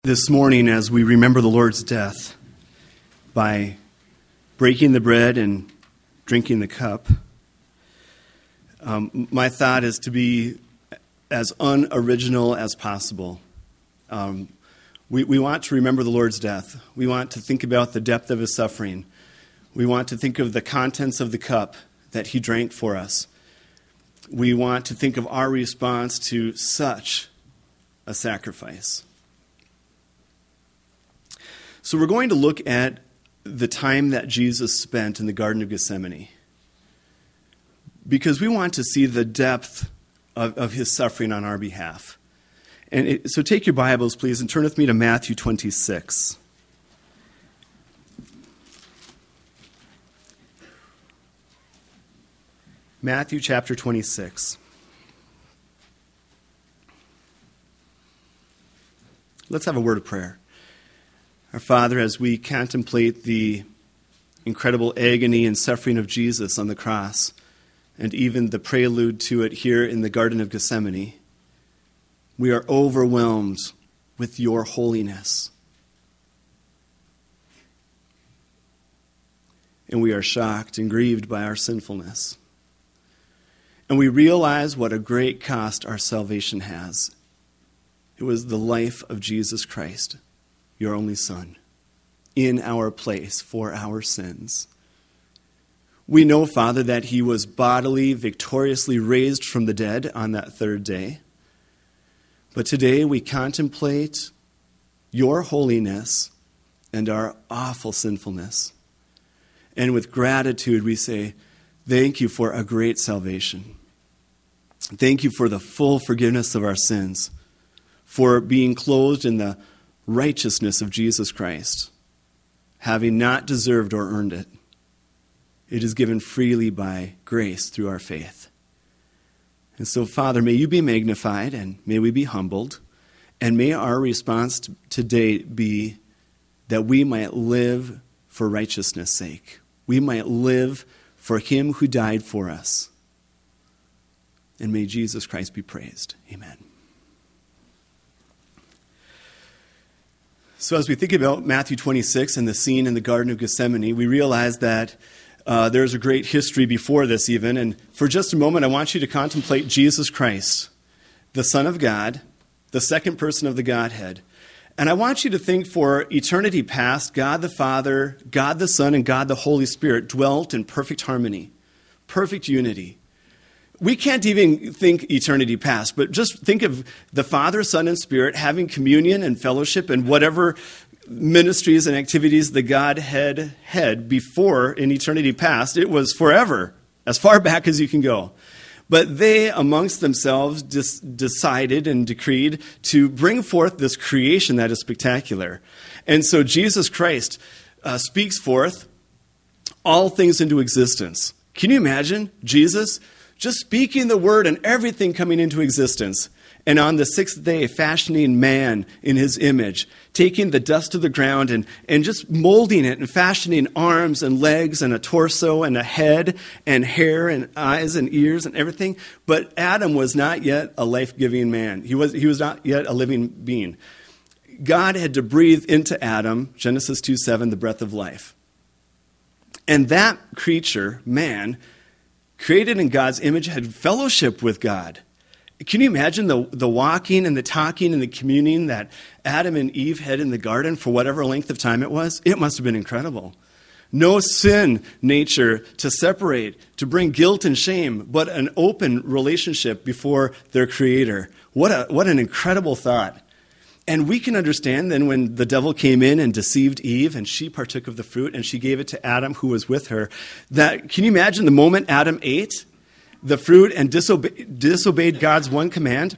This morning, as we remember the Lord's death by breaking the bread and drinking the cup, my thought is to be as unoriginal as possible. We want to remember the Lord's death. We want to think about the depth of his suffering. We want to think of the contents of the cup that he drank for us. We want to think of our response to such a sacrifice. So we're going to look at the time that Jesus spent in the Garden of Gethsemane, because we want to see the depth of his suffering on our behalf. So take your Bibles, please, and turn with me to Matthew 26. Matthew chapter 26. Let's have a word of prayer. Our Father, as we contemplate the incredible agony and suffering of Jesus on the cross, and even the prelude to it here in the Garden of Gethsemane, we are overwhelmed with your holiness. And we are shocked and grieved by our sinfulness. And we realize what a great cost our salvation has. It was the life of Jesus Christ, your only Son, in our place for our sins. We know, Father, that he was bodily, victoriously raised from the dead on that third day. But today we contemplate your holiness and our awful sinfulness. And with gratitude we say, thank you for a great salvation. Thank you for the full forgiveness of our sins, for being clothed in the righteousness of Jesus Christ, having not deserved or earned it. It is given freely by grace through our faith. And so, Father, may you be magnified and may we be humbled, and may our response today be that we might live for righteousness' sake. We might live for him who died for us. And may Jesus Christ be praised. Amen. So as we think about Matthew 26 and the scene in the Garden of Gethsemane, we realize that there's a great history before this even. And for just a moment, I want you to contemplate Jesus Christ, the Son of God, the second person of the Godhead. And I want you to think for eternity past, God the Father, God the Son, and God the Holy Spirit dwelt in perfect harmony, perfect unity. We can't even think eternity past, but just think of the Father, Son, and Spirit having communion and fellowship and whatever ministries and activities the Godhead had before in eternity past. It was forever, as far back as you can go. But they, amongst themselves, decided and decreed to bring forth this creation that is spectacular. And so Jesus Christ speaks forth all things into existence. Can you imagine Jesus just speaking the word and everything coming into existence? And on the sixth day, fashioning man in his image, taking the dust of the ground and just molding it and fashioning arms and legs and a torso and a head and hair and eyes and ears and everything. But Adam was not yet a life-giving man. He was not yet a living being. God had to breathe into Adam, Genesis 2:7, the breath of life. And that creature, man, created in God's image, had fellowship with God. Can you imagine the walking and the talking and the communing that Adam and Eve had in the garden for whatever length of time it was? It must have been incredible. No sin nature to separate, to bring guilt and shame, but an open relationship before their Creator. What an incredible thought. And we can understand then when the devil came in and deceived Eve and she partook of the fruit and she gave it to Adam who was with her, that can you imagine the moment Adam ate the fruit and disobeyed God's one command?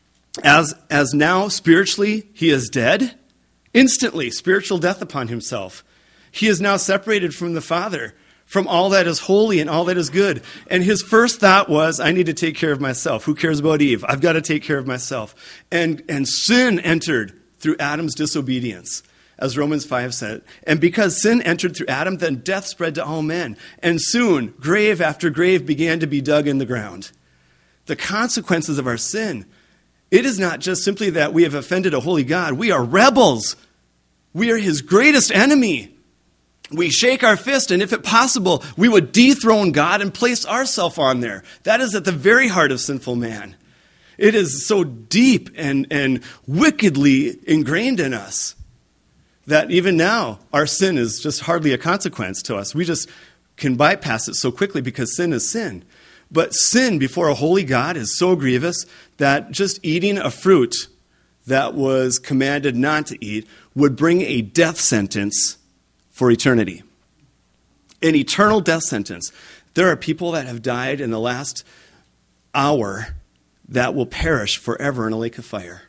As now spiritually he is dead, instantly spiritual death upon himself. He is now separated from the Father, from all that is holy and all that is good. And his first thought was, I need to take care of myself. Who cares about Eve? I've got to take care of myself. And sin entered through Adam's disobedience, as Romans 5 said. And because sin entered through Adam, then death spread to all men. And soon, grave after grave began to be dug in the ground. The consequences of our sin It is not just simply that we have offended a holy God. We are rebels. We are his greatest enemy. We shake our fist, and if it possible, we would dethrone God and place ourselves on there. That is at the very heart of sinful man. It is so deep and wickedly ingrained in us that even now our sin is just hardly a consequence to us. We just can bypass it so quickly because sin is sin. But sin before a holy God is so grievous that just eating a fruit that was commanded not to eat would bring a death sentence for eternity. An eternal death sentence. There are people that have died in the last hour that will perish forever in a lake of fire.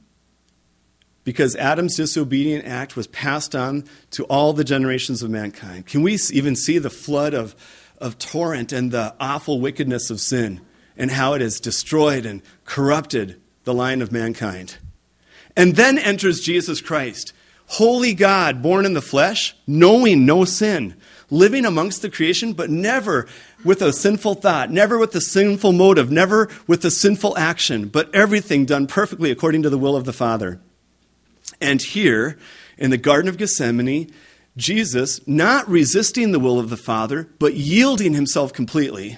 Because Adam's disobedient act was passed on to all the generations of mankind. Can we even see the flood of torrent and the awful wickedness of sin and how it has destroyed and corrupted the line of mankind? And then enters Jesus Christ, holy God, born in the flesh, knowing no sin, living amongst the creation, but never with a sinful thought, never with a sinful motive, never with a sinful action, but everything done perfectly according to the will of the Father. And here, in the Garden of Gethsemane, Jesus, not resisting the will of the Father, but yielding himself completely,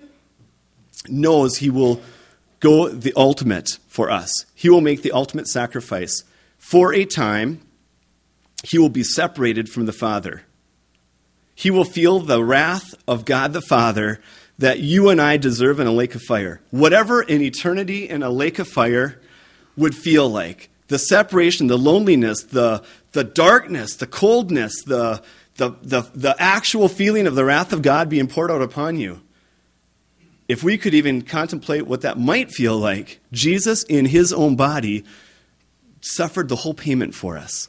knows he will go the ultimate for us. He will make the ultimate sacrifice. For a time, he will be separated from the Father. He will feel the wrath of God the Father that you and I deserve in a lake of fire. Whatever in eternity in a lake of fire would feel like. The separation, the loneliness, the darkness, the coldness, the actual feeling of the wrath of God being poured out upon you. If we could even contemplate what that might feel like, Jesus in his own body suffered the whole payment for us.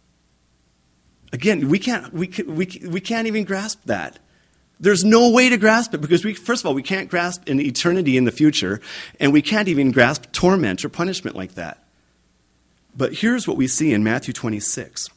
Again, we can't even grasp that. There's no way to grasp it because first of all, we can't grasp an eternity in the future, and we can't even grasp torment or punishment like that. But here's what we see in Matthew 26.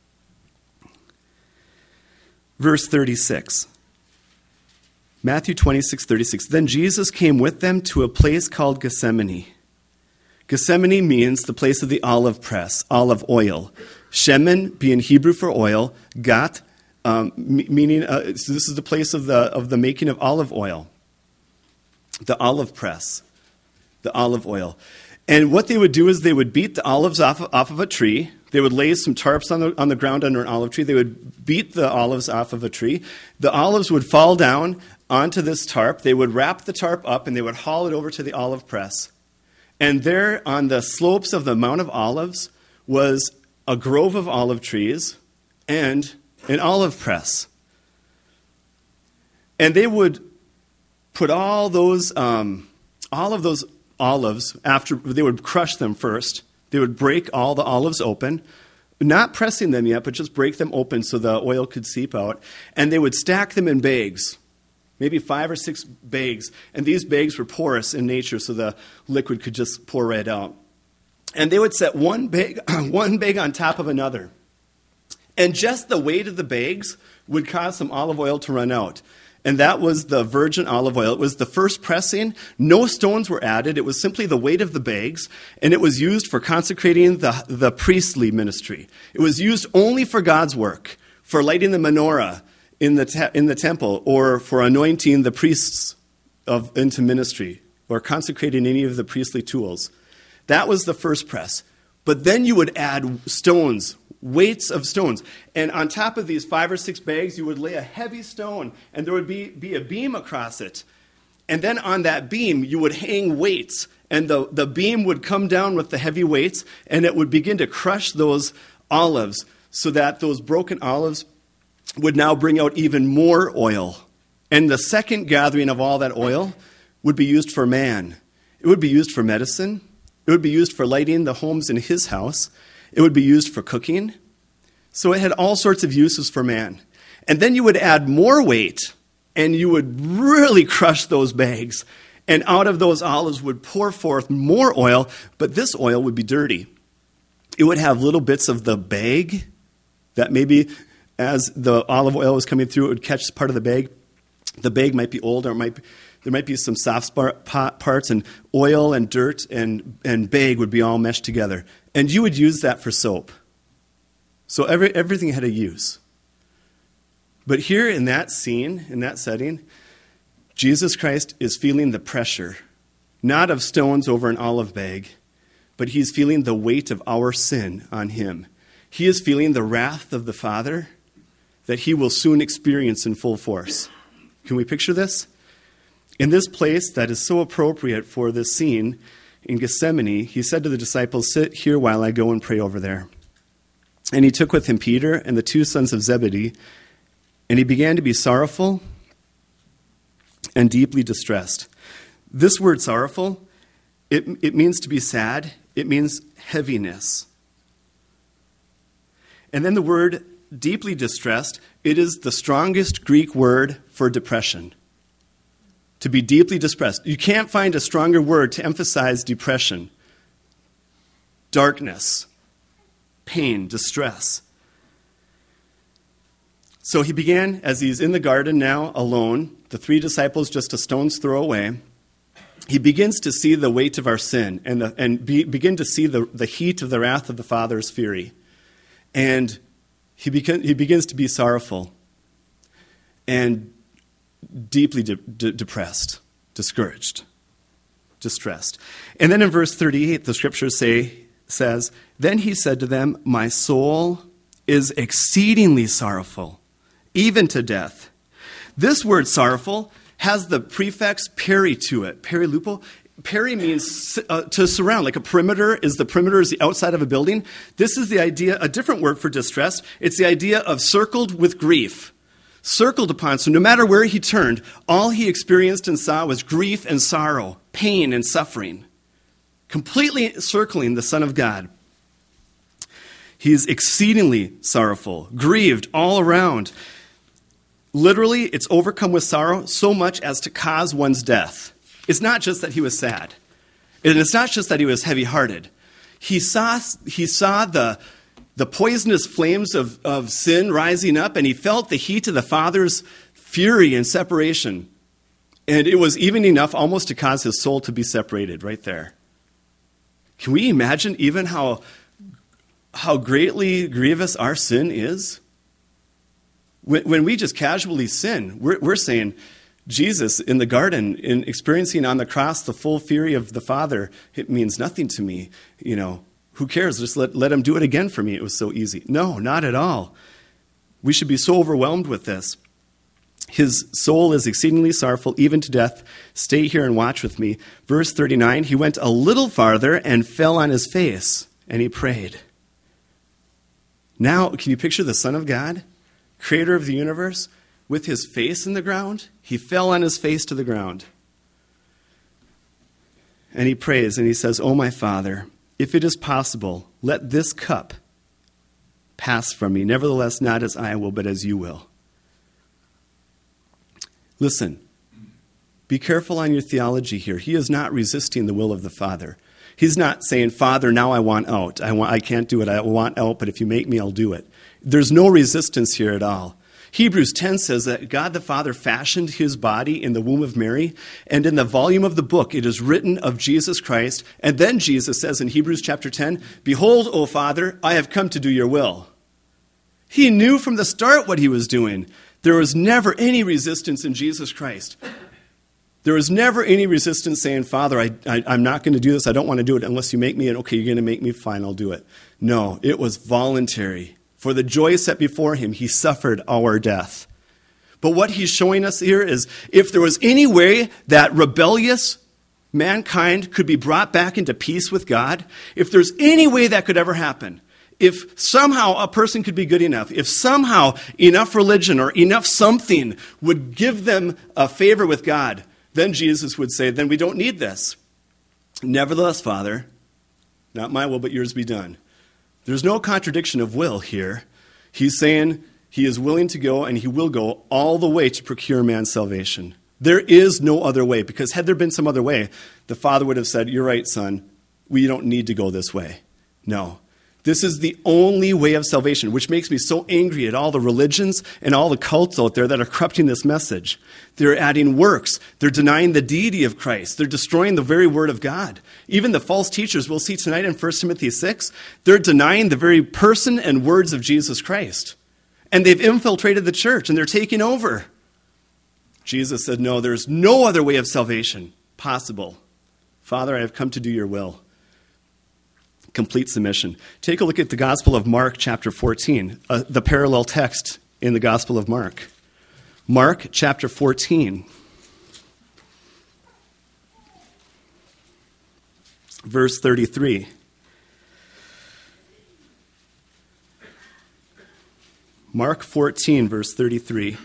Verse 36. Matthew 26:36. Then Jesus came with them to a place called Gethsemane. Gethsemane means the place of the olive press, olive oil. Shemen being Hebrew for oil. Gat meaning so this is the place of the making of olive oil. The olive press, the olive oil. And what they would do is they would beat the olives off of a tree. They would lay some tarps on the ground under an olive tree. They would beat the olives off of a tree. The olives would fall down onto this tarp. They would wrap the tarp up, and they would haul it over to the olive press. And there on the slopes of the Mount of Olives was a grove of olive trees and an olive press. And they would put all of those olives, after they would crush them first. They would break all the olives open, not pressing them yet, but just break them open so the oil could seep out. And they would stack them in bags, maybe 5 or 6 bags. And these bags were porous in nature, so the liquid could just pour right out. And they would set one bag on top of another. And just the weight of the bags would cause some olive oil to run out. And that was the virgin olive oil. It was the first pressing. No stones were added. It was simply the weight of the bags. And it was used for consecrating the priestly ministry. It was used only for God's work, for lighting the menorah in the temple, or for anointing the priests into ministry, or consecrating any of the priestly tools. That was the first press. But then you would add stones, weights of stones. And on top of these 5 or 6 bags, you would lay a heavy stone, and there would be a beam across it. And then on that beam, you would hang weights, and the beam would come down with the heavy weights, and it would begin to crush those olives so that those broken olives would now bring out even more oil. And the second gathering of all that oil would be used for man. It would be used for medicine. It would be used for lighting the homes in his house. It would be used for cooking. So it had all sorts of uses for man. And then you would add more weight, and you would really crush those bags. And out of those olives would pour forth more oil, but this oil would be dirty. It would have little bits of the bag that maybe as the olive oil was coming through, it would catch part of the bag. The bag might be old, or it might There might be some soft parts, and oil and dirt and bag would be all meshed together. And you would use that for soap. So everything had a use. But here in that scene, in that setting, Jesus Christ is feeling the pressure, not of stones over an olive bag, but he's feeling the weight of our sin on him. He is feeling the wrath of the Father that he will soon experience in full force. Can we picture this? In this place that is so appropriate for this scene, in Gethsemane, he said to the disciples, "Sit here while I go and pray over there." And he took with him Peter and the two sons of Zebedee, and he began to be sorrowful and deeply distressed. This word sorrowful, it means to be sad. It means heaviness. And then the word deeply distressed, it is the strongest Greek word for depression. To be deeply distressed. You can't find a stronger word to emphasize depression, darkness, pain, distress. So he began, as he's in the garden now alone, the three disciples just a stone's throw away, he begins to see the weight of our sin and begin to see the heat of the wrath of the Father's fury. And he begins to be sorrowful and deeply depressed, discouraged, distressed. And then in verse 38, the scriptures says, "Then he said to them, 'My soul is exceedingly sorrowful, even to death.'" This word sorrowful has the prefix peri to it, perilupo. Peri means to surround, like a perimeter is the outside of a building. This is the idea, a different word for distress. It's the idea of circled with grief. Circled upon, so no matter where he turned, all he experienced and saw was grief and sorrow, pain and suffering. Completely circling the Son of God. He's exceedingly sorrowful, grieved all around. Literally, it's overcome with sorrow so much as to cause one's death. It's not just that he was sad. And it's not just that he was heavy-hearted. He saw the poisonous flames of sin rising up, and he felt the heat of the Father's fury and separation. And it was even enough almost to cause his soul to be separated right there. Can we imagine even how greatly grievous our sin is? When we just casually sin, we're saying, Jesus in the garden, in experiencing on the cross the full fury of the Father, it means nothing to me. You know, who cares? Just let him do it again for me. It was so easy. No, not at all. We should be so overwhelmed with this. His soul is exceedingly sorrowful, even to death. Stay here and watch with me. Verse 39, he went a little farther and fell on his face, and he prayed. Now, can you picture the Son of God, creator of the universe, with his face in the ground? He fell on his face to the ground. And he prays, and he says, "Oh, my Father, if it is possible, let this cup pass from me. Nevertheless, not as I will, but as you will." Listen, be careful on your theology here. He is not resisting the will of the Father. He's not saying, "Father, now I want out. I can't do it. I want out, but if you make me, I'll do it." There's no resistance here at all. Hebrews 10 says that God the Father fashioned his body in the womb of Mary, and in the volume of the book it is written of Jesus Christ. And then Jesus says in Hebrews chapter 10, "Behold, O Father, I have come to do your will." He knew from the start what he was doing. There was never any resistance in Jesus Christ. There was never any resistance saying, "Father, I'm not going to do this. I don't want to do it unless you make me." And okay, you're going to make me, fine, I'll do it. No, it was voluntary. For the joy set before him, he suffered our death. But what he's showing us here is if there was any way that rebellious mankind could be brought back into peace with God, if there's any way that could ever happen, if somehow a person could be good enough, if somehow enough religion or enough something would give them a favor with God, then Jesus would say, then we don't need this. Nevertheless, Father, not my will, but yours be done. There's no contradiction of will here. He's saying he is willing to go and he will go all the way to procure man's salvation. There is no other way, because had there been some other way, the Father would have said, "You're right, son, we don't need to go this way." No. This is the only way of salvation, which makes me so angry at all the religions and all the cults out there that are corrupting this message. They're adding works. They're denying the deity of Christ. They're destroying the very word of God. Even the false teachers we'll see tonight in 1 Timothy 6, they're denying the very person and words of Jesus Christ. And they've infiltrated the church, and they're taking over. Jesus said, no, there's no other way of salvation possible. Father, I have come to do your will. Complete submission. Take a look at the Gospel of Mark, chapter 14, the parallel text in the Gospel of Mark. Mark, chapter 14, verse 33. Mark 14, verse 33.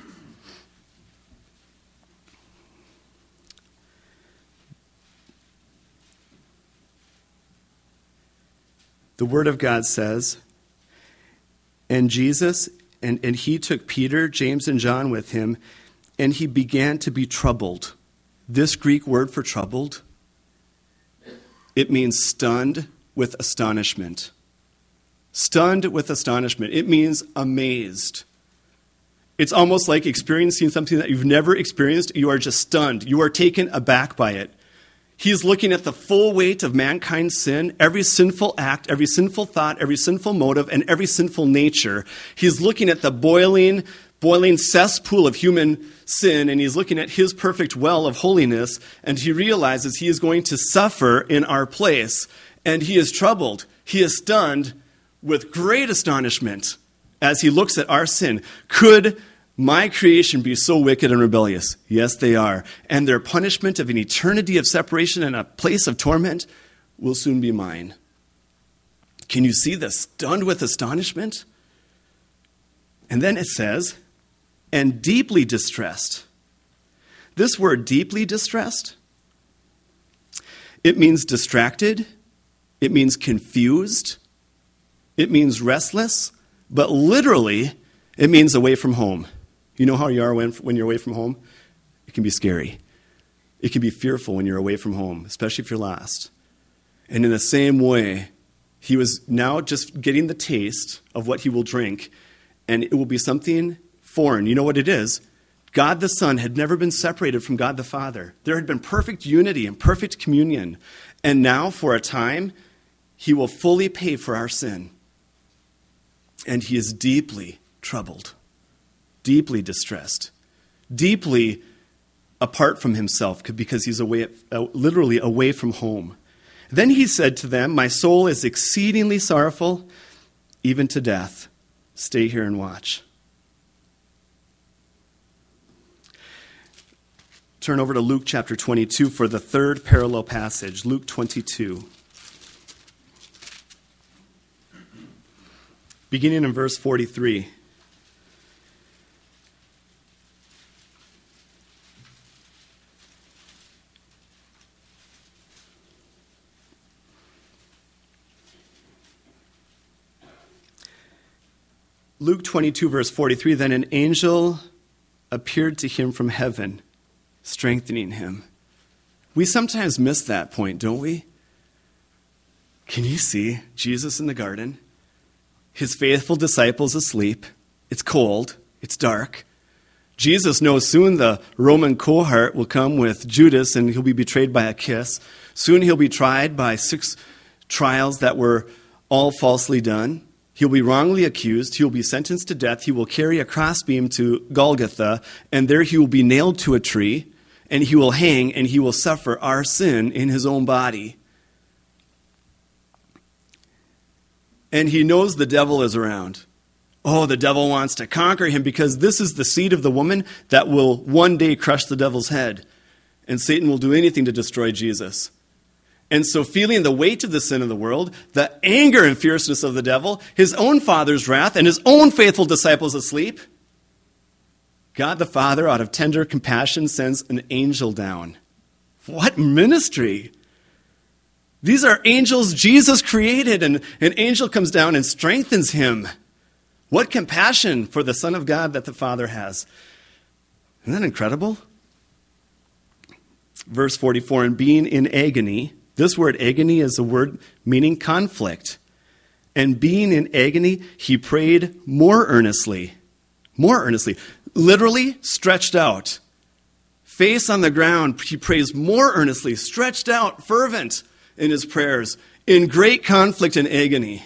The Word of God says, and Jesus, and he took Peter, James, and John with him, and he began to be troubled. This Greek word for troubled, it means stunned with astonishment. Stunned with astonishment. It means amazed. It's almost like experiencing something that you've never experienced. You are just stunned. You are taken aback by it. He's looking at the full weight of mankind's sin, every sinful act, every sinful thought, every sinful motive, and every sinful nature. He's looking at the boiling cesspool of human sin, and he's looking at his perfect well of holiness, and he realizes he is going to suffer in our place. And he is troubled. He is stunned with great astonishment as he looks at our sin. Could my creation be so wicked and rebellious? Yes, they are. And their punishment of an eternity of separation and a place of torment will soon be mine. Can you see this? Stunned with astonishment? And then it says, and deeply distressed. This word, deeply distressed, it means distracted. It means confused. It means restless. But literally, it means away from home. You know how you are when you're away from home? It can be scary. It can be fearful when you're away from home, especially if you're lost. And in the same way, he was now just getting the taste of what he will drink, and it will be something foreign. You know what it is? God the Son had never been separated from God the Father. There had been perfect unity and perfect communion. And now, for a time, he will fully pay for our sin. And he is deeply troubled. Deeply distressed, deeply apart from himself because he's literally away from home. Then he said to them, my soul is exceedingly sorrowful, even to death. Stay here and watch. Turn over to Luke chapter 22 for the third parallel passage, Luke 22. Beginning in verse 43. Luke 22, verse 43, then an angel appeared to him from heaven, strengthening him. We sometimes miss that point, don't we? Can you see Jesus in the garden? His faithful disciples asleep. It's cold. It's dark. Jesus knows soon the Roman cohort will come with Judas and he'll be betrayed by a kiss. Soon he'll be tried by 6 trials that were all falsely done. He'll be wrongly accused. He will be sentenced to death. He will carry a crossbeam to Golgotha, and there he will be nailed to a tree, and he will hang, and he will suffer our sin in his own body. And he knows the devil is around. Oh, the devil wants to conquer him because this is the seed of the woman that will one day crush the devil's head, and Satan will do anything to destroy Jesus. And so feeling the weight of the sin of the world, the anger and fierceness of the devil, his own Father's wrath, and his own faithful disciples asleep, God the Father, out of tender compassion, sends an angel down. What ministry! These are angels Jesus created, and an angel comes down and strengthens him. What compassion for the Son of God that the Father has. Isn't that incredible? Verse 44, and being in agony. This word agony is a word meaning conflict. And being in agony, he prayed more earnestly. More earnestly. Literally stretched out. Face on the ground, he prays more earnestly, stretched out, fervent in his prayers, in great conflict and agony.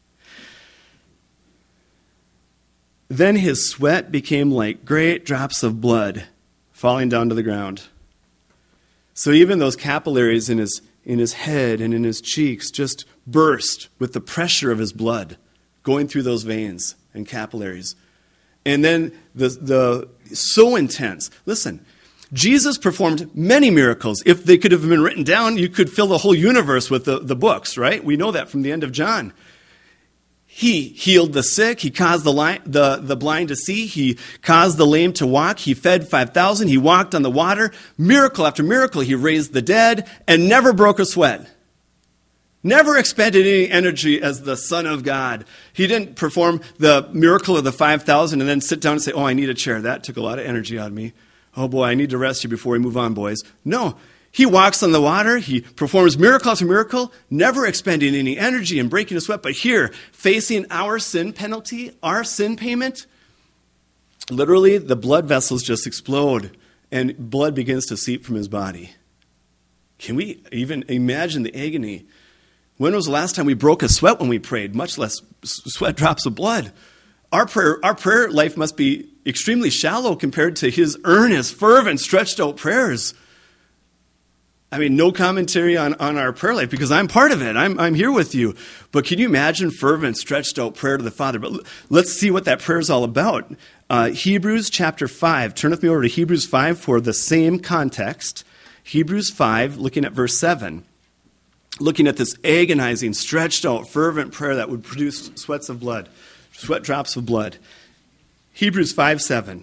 Then his sweat became like great drops of blood falling down to the ground. So even those capillaries in his head and in his cheeks just burst with the pressure of his blood going through those veins and capillaries. And then the so intense. Listen, Jesus performed many miracles. If they could have been written down, you could fill the whole universe with the books, right? We know that from the end of John. He healed the sick. He caused the blind to see. He caused the lame to walk. He fed 5,000. He walked on the water. Miracle after miracle. He raised the dead and never broke a sweat. Never expended any energy as the Son of God. He didn't perform the miracle of the 5,000 and then sit down and say, oh, I need a chair. That took a lot of energy out of me. Oh, boy, I need to rest you before we move on, boys. No, he walks on the water. He performs miracle after miracle, never expending any energy and breaking a sweat. But here, facing our sin penalty, our sin payment, literally the blood vessels just explode and blood begins to seep from his body. Can we even imagine the agony? When was the last time we broke a sweat when we prayed, much less sweat drops of blood? Our prayer life must be extremely shallow compared to his earnest, fervent, stretched out prayers. I mean, no commentary on our prayer life because I'm part of it. I'm here with you. But can you imagine fervent, stretched out prayer to the Father? But let's see what that prayer is all about. Hebrews chapter 5. Turn with me over to Hebrews 5 for the same context. Hebrews 5, looking at verse 7. Looking at this agonizing, stretched out, fervent prayer that would produce sweat drops of blood. Hebrews 5:7.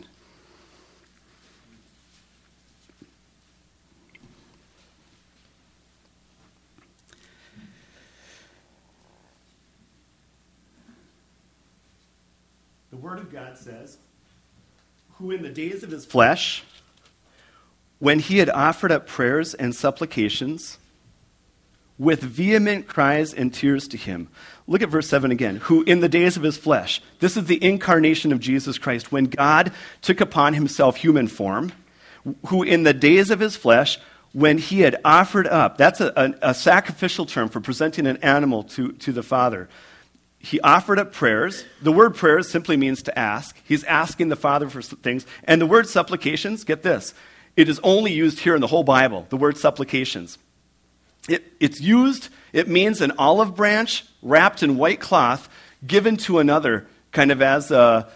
The Word of God says, who in the days of his flesh, when he had offered up prayers and supplications, with vehement cries and tears to him. Look at verse 7 again. Who in the days of his flesh. This is the incarnation of Jesus Christ. When God took upon himself human form. Who in the days of his flesh, when he had offered up. That's a sacrificial term for presenting an animal to the Father. He offered up prayers. The word prayers simply means to ask. He's asking the Father for things. And the word supplications, get this. It is only used here in the whole Bible. The word supplications. It means an olive branch wrapped in white cloth given to another kind of as a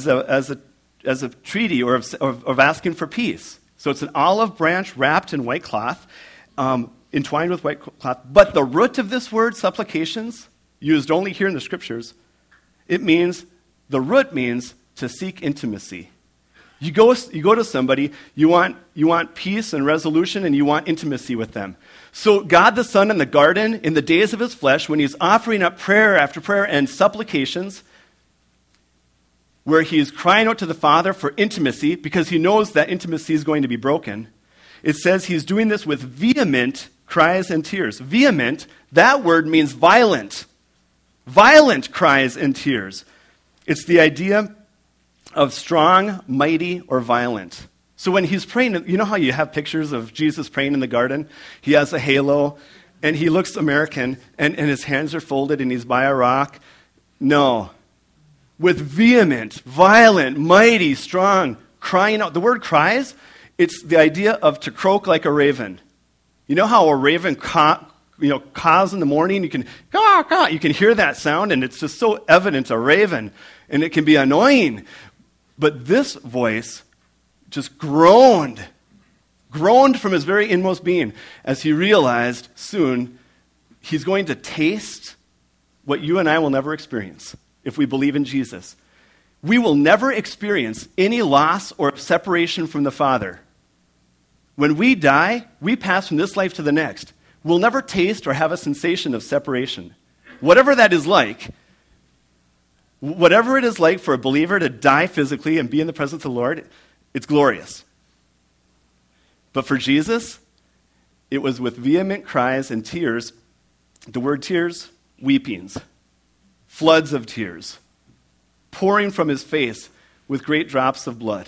treaty or of asking for peace. So it's an olive branch wrapped in white cloth, entwined with white cloth. But the root of this word, supplications, used only here in the scriptures, the root means to seek intimacy. You go to somebody, you want peace and resolution, and you want intimacy with them. So God the Son in the garden, in the days of his flesh, when he's offering up prayer after prayer and supplications, where he is crying out to the Father for intimacy, because he knows that intimacy is going to be broken, it says he's doing this with vehement cries and tears. Vehement, that word means violent. Violent cries and tears. It's the idea of strong, mighty, or violent. So when he's praying, you know how you have pictures of Jesus praying in the garden? He has a halo, and he looks American, and his hands are folded, and he's by a rock. No. With vehement, violent, mighty, strong, crying out. The word cries, it's the idea of to croak like a raven. You know how a raven caws in the morning? You can caw, caw. You can hear that sound, and it's just so evident, a raven, and it can be annoying. But this voice just groaned from his very inmost being as he realized soon he's going to taste what you and I will never experience if we believe in Jesus. We will never experience any loss or separation from the Father. When we die, we pass from this life to the next. We'll never taste or have a sensation of separation. Whatever that is like, whatever it is like for a believer to die physically and be in the presence of the Lord, it's glorious. But for Jesus, it was with vehement cries and tears. The word tears, weepings. floods of tears, pouring from his face with great drops of blood.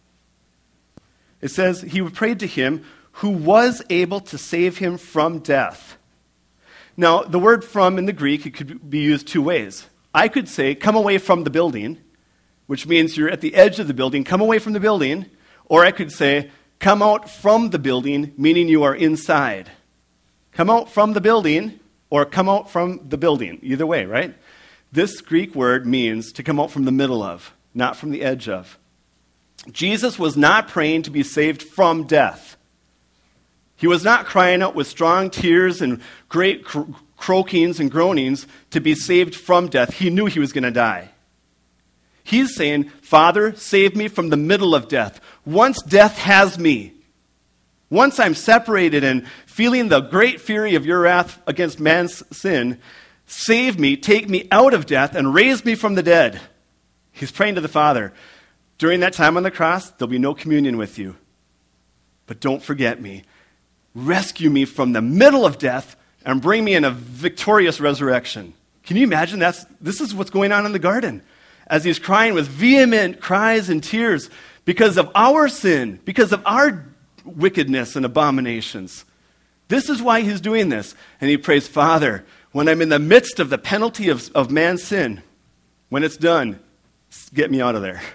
It says, he prayed to him who was able to save him from death. Now, the word from in the Greek, it could be used two ways. I could say, come away from the building, which means you're at the edge of the building, come away from the building. Or I could say, come out from the building, meaning you are inside. Come out from the building, or come out from the building. Either way, right? This Greek word means to come out from the middle of, not from the edge of. Jesus was not praying to be saved from death. He was not crying out with strong tears and great croakings and groanings to be saved from death. He knew he was going to die. He's saying, Father, save me from the middle of death. Once death has me, once I'm separated and feeling the great fury of your wrath against man's sin, save me, take me out of death, and raise me from the dead. He's praying to the Father. During that time on the cross, there'll be no communion with you. But don't forget me. Rescue me from the middle of death and bring me in a victorious resurrection. Can you imagine this is what's going on in the garden? As he's crying with vehement cries and tears because of our sin, because of our wickedness and abominations. This is why he's doing this. And he prays, Father, when I'm in the midst of the penalty of man's sin, when it's done, get me out of there.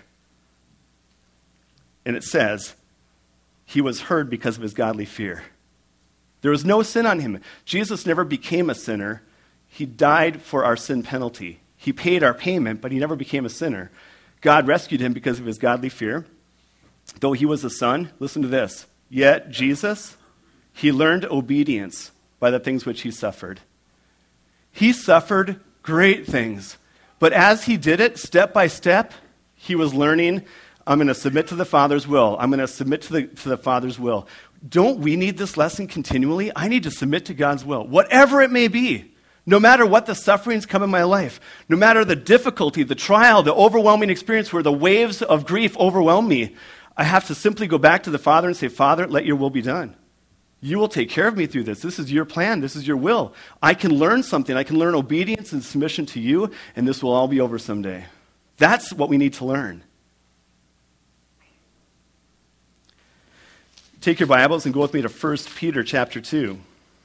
And it says, he was heard because of his godly fear. There was no sin on him. Jesus never became a sinner. He died for our sin penalty. He paid our payment, but he never became a sinner. God rescued him because of his godly fear. Though he was a son, listen to this. Yet Jesus, he learned obedience by the things which he suffered. He suffered great things. But as he did it, step by step, he was learning, I'm going to submit to the Father's will. I'm going to submit to the Father's will. Don't we need this lesson continually? I need to submit to God's will, whatever it may be. No matter what the sufferings come in my life, no matter the difficulty, the trial, the overwhelming experience where the waves of grief overwhelm me, I have to simply go back to the Father and say, Father, let your will be done. You will take care of me through this. This is your plan. This is your will. I can learn something. I can learn obedience and submission to you, and this will all be over someday. That's what we need to learn. Take your Bibles and go with me to 1 Peter chapter 2.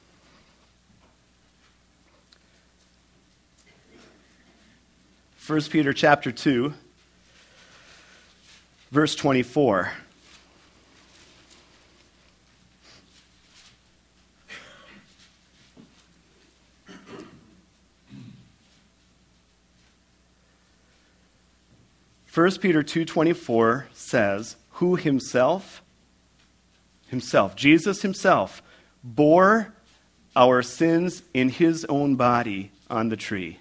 1 Peter chapter 2, verse 24. First Peter 2:24 says, who himself, Jesus himself, bore our sins in his own body on the tree.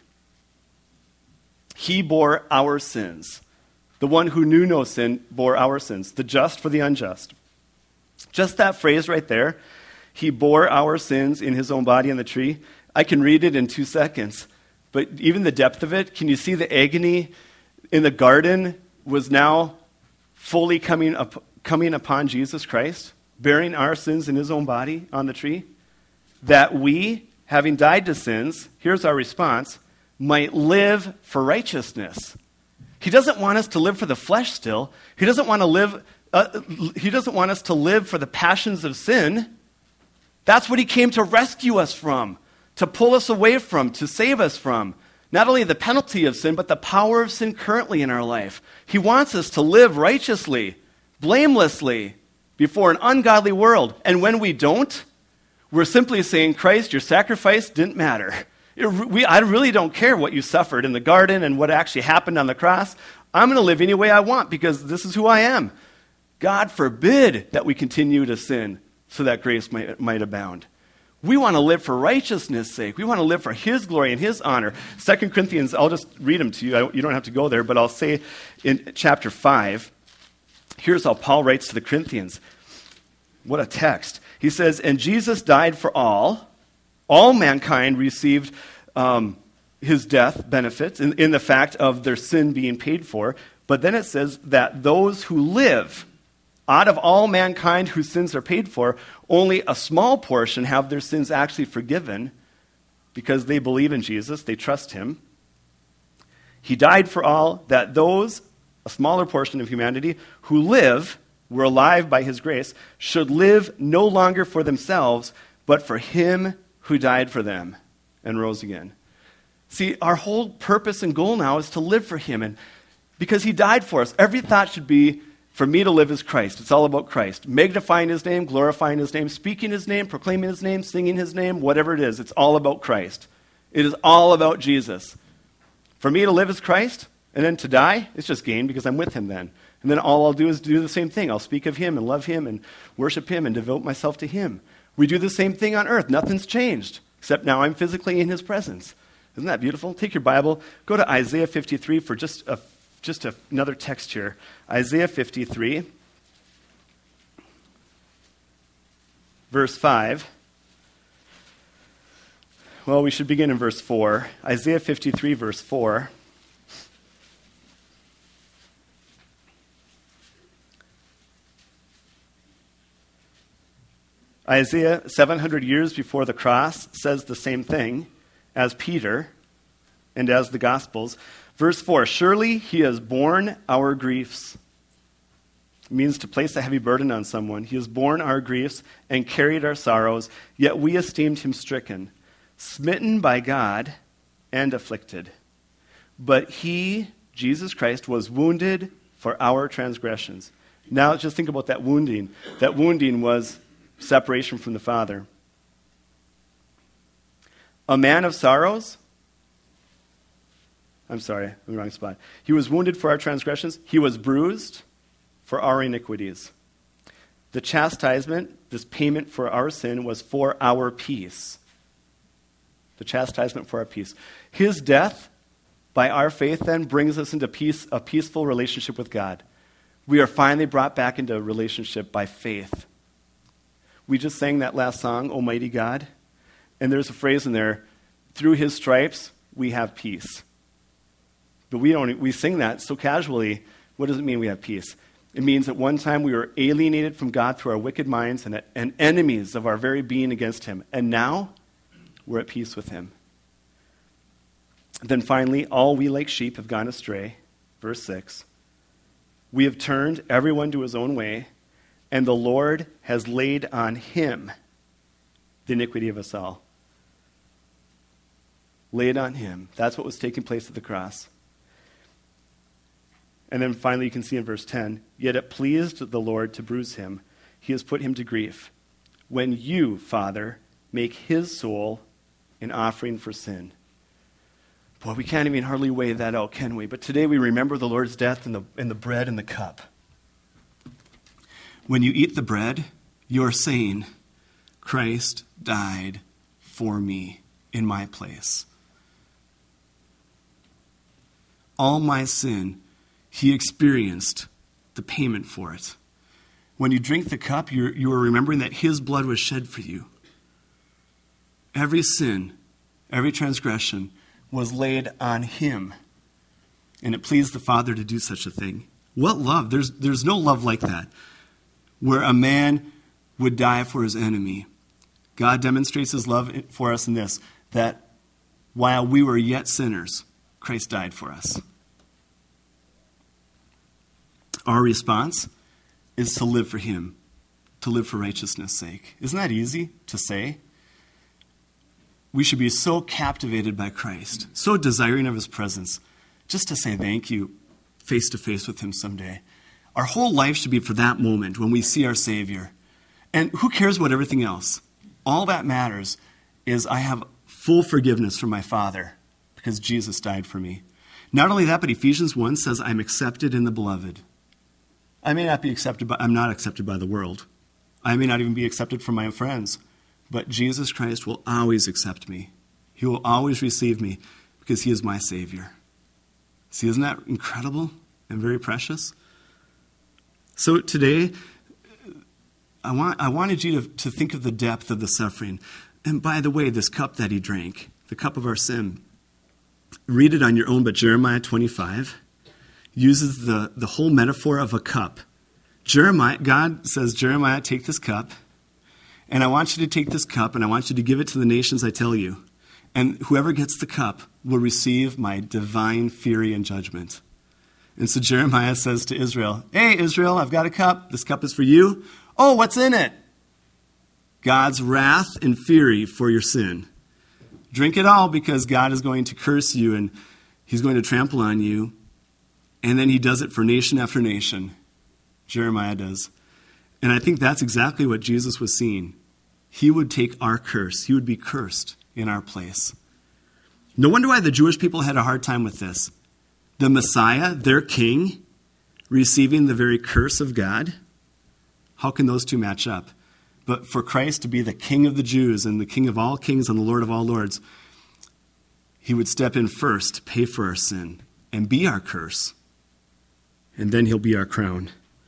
He bore our sins. The one who knew no sin bore our sins, the just for the unjust. Just that phrase right there, he bore our sins in his own body on the tree. I can read it in 2 seconds, but even the depth of it, can you see the agony in the garden was now fully coming upon Jesus Christ, bearing our sins in his own body on the tree? That we, having died to sins, here's our response, might live for righteousness. He doesn't want us to live for the flesh still. He doesn't want us to live for the passions of sin. That's what he came to rescue us from, to pull us away from, to save us from. Not only the penalty of sin, but the power of sin currently in our life. He wants us to live righteously, blamelessly, before an ungodly world. And when we don't, we're simply saying, Christ, your sacrifice didn't matter. I really don't care what you suffered in the garden and what actually happened on the cross. I'm going to live any way I want because this is who I am. God forbid that we continue to sin so that grace might abound. We want to live for righteousness' sake. We want to live for his glory and his honor. 2 Corinthians, I'll just read them to you. You don't have to go there, but I'll say in chapter 5, here's how Paul writes to the Corinthians. What a text. He says, and Jesus died for all mankind received his death benefits in the fact of their sin being paid for. But then it says that those who live, out of all mankind whose sins are paid for, only a small portion have their sins actually forgiven because they believe in Jesus, they trust him. He died for all, that those, a smaller portion of humanity, who were alive by his grace, should live no longer for themselves, but for him who died for them and rose again. See, our whole purpose and goal now is to live for him, and because he died for us, every thought should be, for me to live as Christ. It's all about Christ. Magnifying his name, glorifying his name, speaking his name, proclaiming his name, singing his name, whatever it is. It's all about Christ. It is all about Jesus. For me to live as Christ and then to die, it's just gain because I'm with him then. And then all I'll do is do the same thing. I'll speak of him and love him and worship him and devote myself to him. We do the same thing on earth. Nothing's changed, except now I'm physically in his presence. Isn't that beautiful? Take your Bible, go to Isaiah 53 for just another text here. Isaiah 53, verse 5. Well, we should begin in verse 4. Isaiah 53, verse 4. Isaiah, 700 years before the cross, says the same thing as Peter and as the Gospels. Verse 4, surely he has borne our griefs. It means to place a heavy burden on someone. He has borne our griefs and carried our sorrows, yet we esteemed him stricken, smitten by God and afflicted. But he, Jesus Christ, was wounded for our transgressions. Now just think about that wounding. That wounding was separation from the Father. A man of sorrows. I'm sorry, I'm in the wrong spot. He was wounded for our transgressions. He was bruised for our iniquities. The chastisement, this payment for our sin, was for our peace. The chastisement for our peace. His death, by our faith then, brings us into peace, a peaceful relationship with God. We are finally brought back into a relationship by faith. We just sang that last song, Almighty God, and there's a phrase in there, through his stripes we have peace. But we sing that so casually. What does it mean we have peace? It means at one time we were alienated from God through our wicked minds and enemies of our very being against him. And now we're at peace with him. Then finally, all we like sheep have gone astray. Verse 6. We have turned everyone to his own way, and the Lord has laid on him the iniquity of us all. Laid on him. That's what was taking place at the cross. And then finally you can see in verse 10, yet it pleased the Lord to bruise him. He has put him to grief. When you, Father, make his soul an offering for sin. Boy, we can't even hardly weigh that out, can we? But today we remember the Lord's death in the bread and the cup. When you eat the bread, you're saying, Christ died for me in my place. All my sin, he experienced the payment for it. When you drink the cup, you are remembering that his blood was shed for you. Every sin, every transgression was laid on him. And it pleased the Father to do such a thing. What love? There's no love like that, where a man would die for his enemy. God demonstrates his love for us in this, that while we were yet sinners, Christ died for us. Our response is to live for him, to live for righteousness' sake. Isn't that easy to say? We should be so captivated by Christ, so desiring of his presence, just to say thank you face to face with him someday. Our whole life should be for that moment when we see our Savior. And who cares about everything else? All that matters is I have full forgiveness from my Father because Jesus died for me. Not only that, but Ephesians 1 says I'm accepted in the beloved. I may not be accepted, I'm not accepted by the world. I may not even be accepted from my friends. But Jesus Christ will always accept me. He will always receive me because he is my Savior. See, isn't that incredible and very precious? So today, I wanted you to think of the depth of the suffering. And by the way, this cup that he drank, the cup of our sin, read it on your own, but Jeremiah 25 uses the whole metaphor of a cup. God says, Jeremiah, take this cup, and I want you to take this cup, and I want you to give it to the nations I tell you. And whoever gets the cup will receive my divine fury and judgment. And so Jeremiah says to Israel, hey, Israel, I've got a cup. This cup is for you. Oh, what's in it? God's wrath and fury for your sin. Drink it all because God is going to curse you and he's going to trample on you. And then he does it for nation after nation. Jeremiah does. And I think that's exactly what Jesus was seeing. He would take our curse. He would be cursed in our place. No wonder why the Jewish people had a hard time with this. The Messiah, their king, receiving the very curse of God. How can those two match up? But for Christ to be the King of the Jews and the King of all kings and the Lord of all lords, he would step in first to pay for our sin and be our curse. And then he'll be our crown.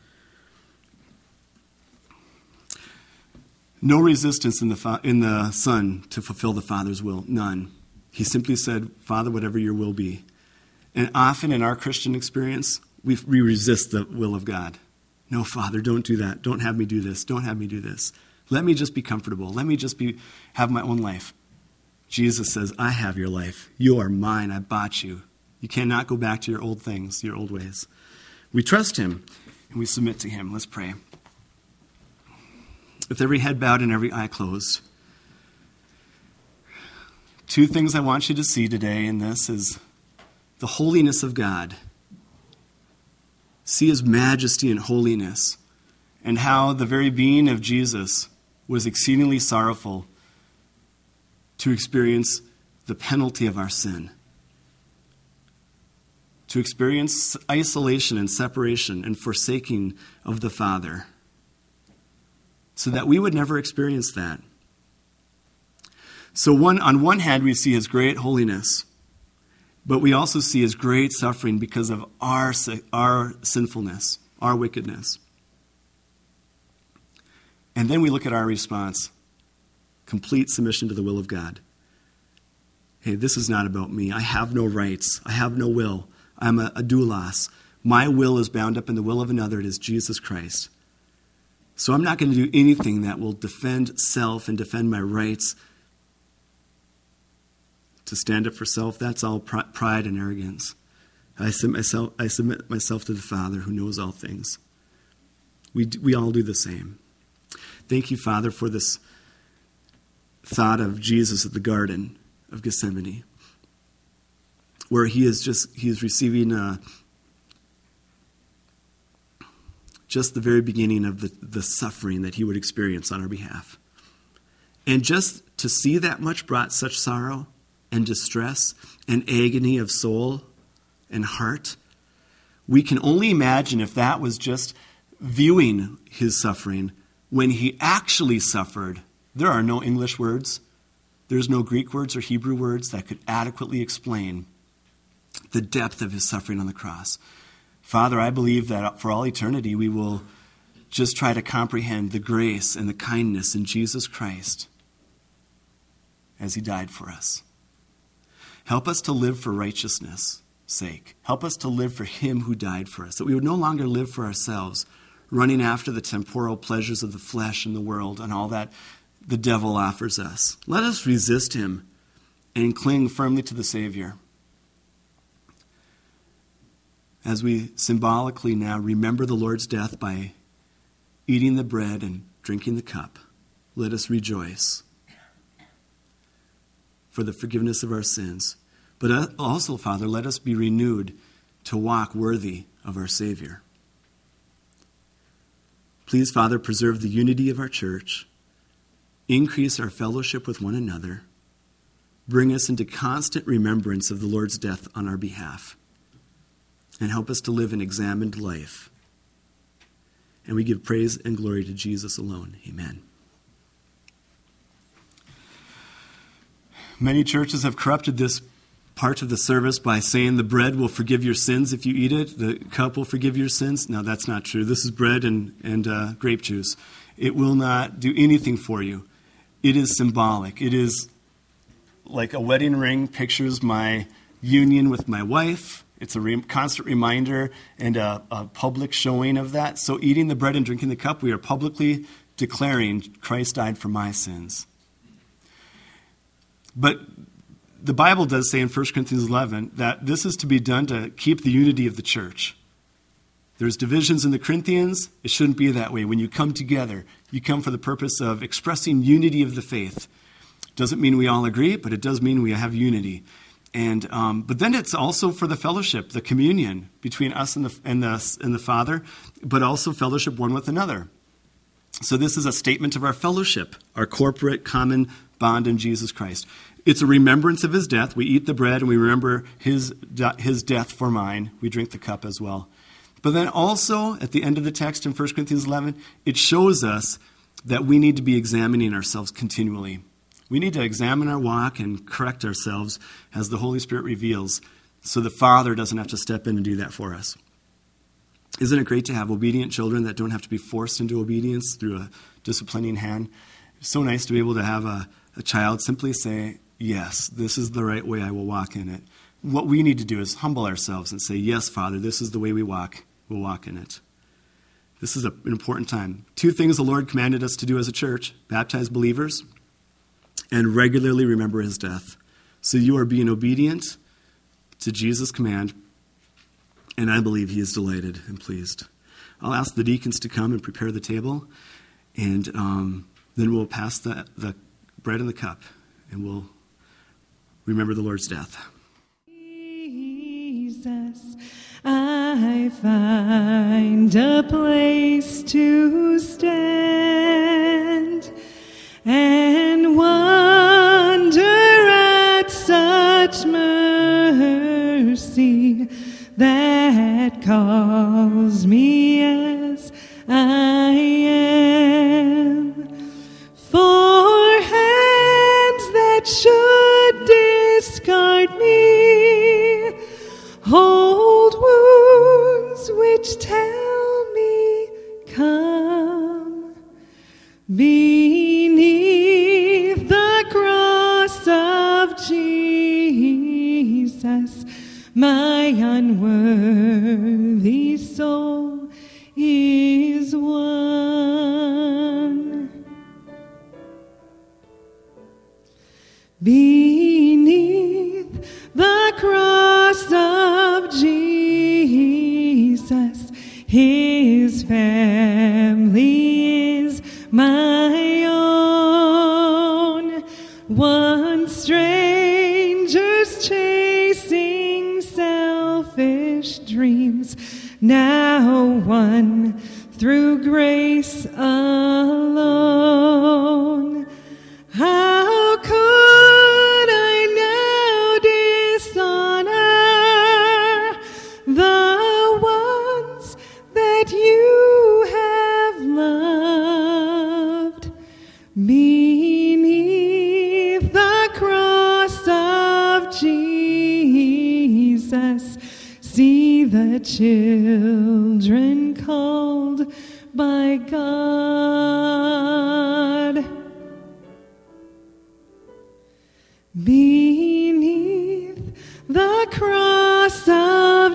No resistance in the Son to fulfill the Father's will. None. He simply said, Father, whatever your will be. And often in our Christian experience, we resist the will of God. No, Father, don't do that. Don't have me do this. Don't have me do this. Let me just be comfortable. Let me just have my own life. Jesus says, I have your life. You are mine. I bought you. You cannot go back to your old things, your old ways. We trust him and we submit to him. Let's pray. With every head bowed and every eye closed, two things I want you to see today in this is the holiness of God. See his majesty and holiness, and how the very being of Jesus was exceedingly sorrowful to experience the penalty of our sin, to experience isolation and separation and forsaking of the Father, so that we would never experience that. So on one hand, we see his great holiness, but we also see his great suffering because of our sinfulness, our wickedness. And then we look at our response, complete submission to the will of God. Hey, this is not about me. I have no rights. I have no will. I'm a doulos. My will is bound up in the will of another. It is Jesus Christ. So I'm not going to do anything that will defend self and defend my rights. To stand up for self, that's all pride and arrogance. I submit myself to the Father who knows all things. We all do the same. Thank you, Father, for this thought of Jesus at the Garden of Gethsemane, where he is receiving just the very beginning of the suffering that he would experience on our behalf. And just to see that much brought such sorrow and distress and agony of soul and heart. We can only imagine if that was just viewing his suffering when he actually suffered. There are no English words. There's no Greek words or Hebrew words that could adequately explain the depth of his suffering on the cross. Father, I believe that for all eternity we will just try to comprehend the grace and the kindness in Jesus Christ as he died for us. Help us to live for righteousness' sake. Help us to live for him who died for us, that we would no longer live for ourselves, running after the temporal pleasures of the flesh and the world and all that the devil offers us. Let us resist him and cling firmly to the Savior. As we symbolically now remember the Lord's death by eating the bread and drinking the cup, let us rejoice for the forgiveness of our sins. But also, Father, let us be renewed to walk worthy of our Savior. Please, Father, preserve the unity of our church, increase our fellowship with one another, bring us into constant remembrance of the Lord's death on our behalf, and help us to live an examined life. And we give praise and glory to Jesus alone. Amen. Many churches have corrupted this part of the service by saying the bread will forgive your sins if you eat it, the cup will forgive your sins. No, that's not true. This is bread and grape juice. It will not do anything for you. It is symbolic. It is like a wedding ring pictures my union with my wife. It's a constant reminder and a public showing of that. So eating the bread and drinking the cup, we are publicly declaring Christ died for my sins. But the Bible does say in 1 Corinthians 11 that this is to be done to keep the unity of the church. There's divisions in the Corinthians. It shouldn't be that way. When you come together, you come for the purpose of expressing unity of the faith. Doesn't mean we all agree, but it does mean we have unity. And but then it's also for the fellowship, the communion between us and the Father, but also fellowship one with another. So this is a statement of our fellowship, our corporate common bond in Jesus Christ. It's a remembrance of his death. We eat the bread and we remember his death for mine. We drink the cup as well. But then also, at the end of the text in 1 Corinthians 11, it shows us that we need to be examining ourselves continually. We need to examine our walk and correct ourselves as the Holy Spirit reveals, so the Father doesn't have to step in and do that for us. Isn't it great to have obedient children that don't have to be forced into obedience through a disciplining hand? It's so nice to be able to have a child simply say, yes, this is the right way, I will walk in it. What we need to do is humble ourselves and say, yes, Father, this is the way we walk. We'll walk in it. This is an important time. 2 things the Lord commanded us to do as a church: baptize believers and regularly remember his death. So you are being obedient to Jesus' command, and I believe he is delighted and pleased. I'll ask the deacons to come and prepare the table, and then we'll pass the bread and the cup, and we'll remember the Lord's death. Jesus, I find a place to stand and wonder at such mercy that calls me as I am. For hands that should discard me hold wounds which tell me, come. Beneath the cross of Jesus, my unworthy soul is won. Beneath the cross of Jesus, his family is my own. Once strangers chasing selfish dreams, now one through grace alone. How could I now dishonor the ones that you have loved? Beneath the cross of Jesus, see the children called by God. Beneath the cross of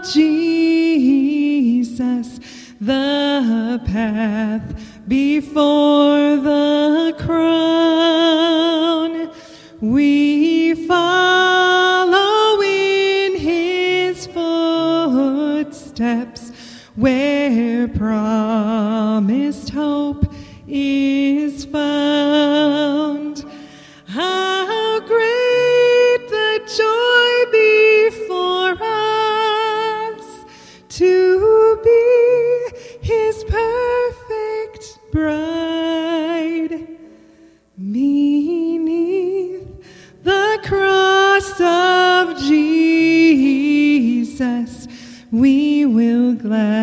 Jesus, the path before the crown, we follow in his footsteps, where promised hope is found. How great the joy before us to be his perfect bride. Beneath the cross of Jesus, we will gladly